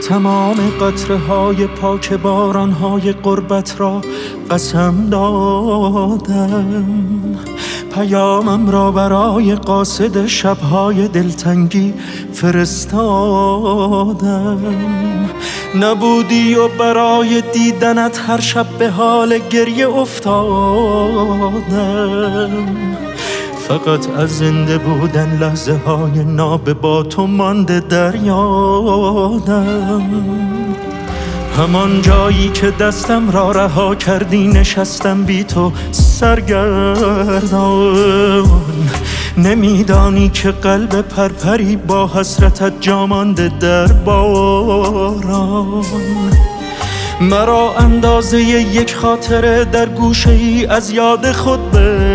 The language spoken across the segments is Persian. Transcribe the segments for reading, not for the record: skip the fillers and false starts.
تمام قطره‌های پاک باران‌های غربت را قسم دادم، پیامم را برای قاصد شب‌های دلتنگی فرستادم. نبودی و برای دیدنت هر شب به حال گریه افتادم. فقط از زنده بودن لحظه های ناب با تو مانده در یادم. همان جایی که دستم را رها کردی نشستم بی تو سرگردان. نمیدانی که قلب پرپری با حسرتت جا مانده در باران. مرا اندازه یک خاطره در گوشه ای از یاد خود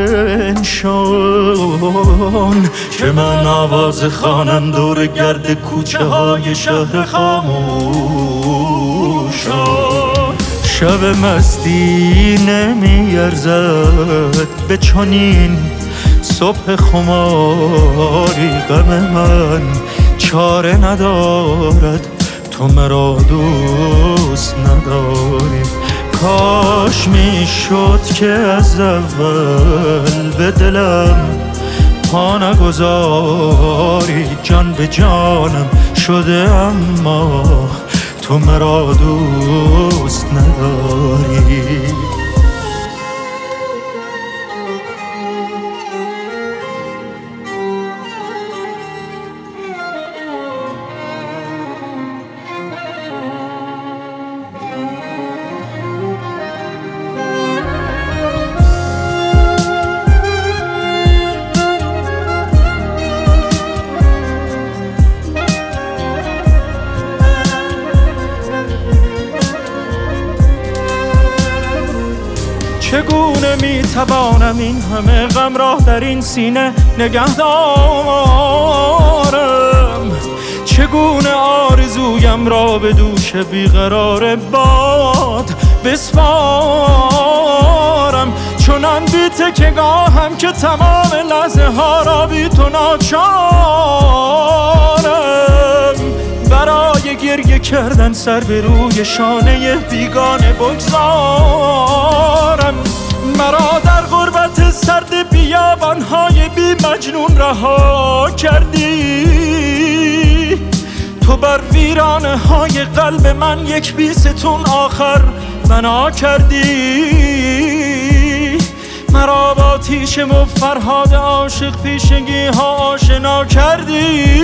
بنشان، که من آواز خوانم دور گرد کوچه های شهر خاموشان. شب مستی نمیارزد به چنین صبح خماری. غم من چاره ندارد تو مرا دوست نداری. کاش میشد که از اول به دلم پا نگذاری. جان به جانم شده اما تو مرا دوست نداری. چگونه میتوانم این همه غم را در این سینه نگه دارم؟ چگونه آرزویم را به دوش بیقرار باد بسپارم؟ چنان بی تکیه‌گاهم که تمام لحظه ها را بی تو ناچارم. برای گریه کردن سر به روی شانه بیگانه بگذارم. مرا در غربت سرد بیابان‌های بی مجنون رها کردی. تو بر ویرانه های قلب من یک بیستون آخر بنا کردی. مرا با تیشم و فرهاد عاشق پیشگی ها آشنا کردی.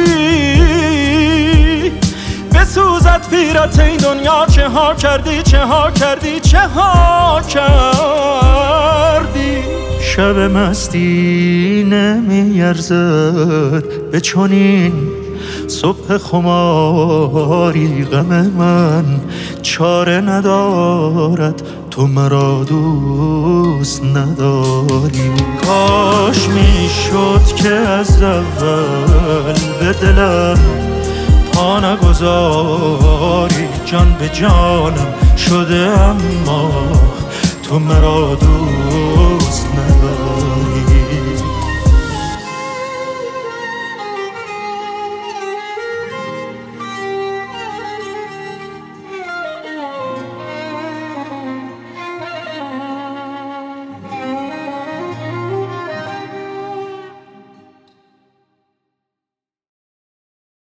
بسوزد پیرت این دنیا چه ها کردی، چه ها کردی، چه ها کردی. شب مستی نمیارزد به چنین صبح خماری. غم من چاره ندارد تو مرا دوست نداری. کاش میشد که از اول به دلم پا نگذاری. جان به جانم شده اما تو مرا دوست نداری.